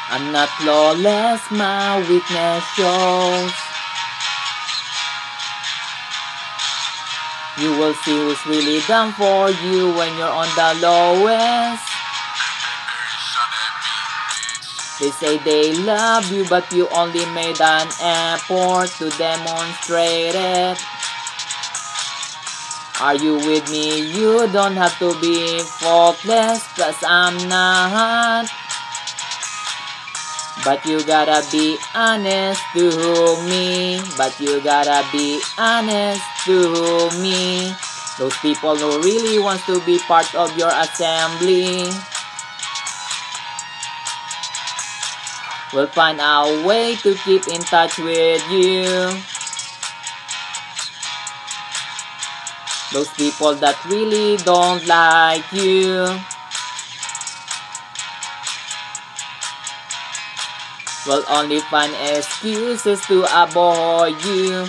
I'm not flawless, my weakness shows. You will see who's really down for you when you're on the lowest. They say they love you, but you only made an effort to demonstrate it. Are you with me? You don't have to be faultless, 'cause I'm not. But you gotta be honest to me. But you gotta be honest to me. Those people who really wants to be part of your assembly will find a way to keep in touch with you. Those people that really don't like you will only find excuses to avoid you.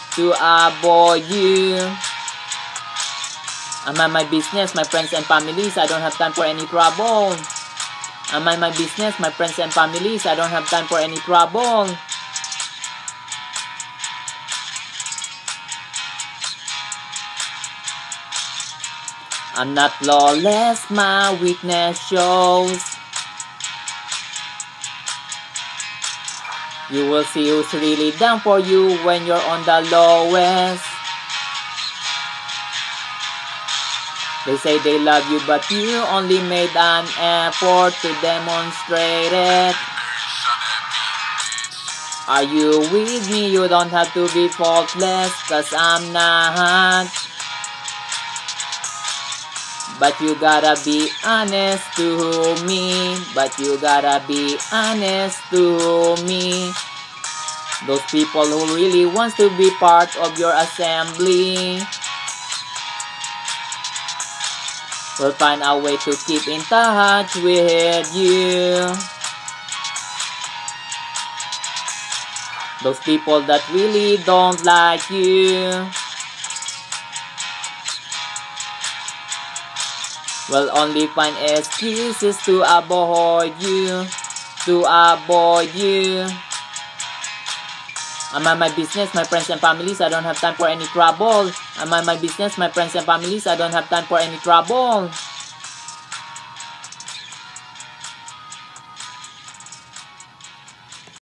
I mind my business, my friends and families, I don't have time for any trouble. I mind my business, my friends and families, I don't have time for any trouble. I'm not flawless, my weakness shows. You will see who's really down for you when you're on the lowest. They say they love you, but you only made an effort to demonstrate it. Are you with me? You don't have to be faultless, 'cause I'm not. But you gotta be honest to me. But you gotta be honest to me. Those people who really wants to be part of your assembly will find a way to keep in touch with you. Those people that really don't like you will only find excuses to avoid you. I mind my business, my friends and families, I don't have time for any trouble. I mind my business, my friends and families, I don't have time for any trouble.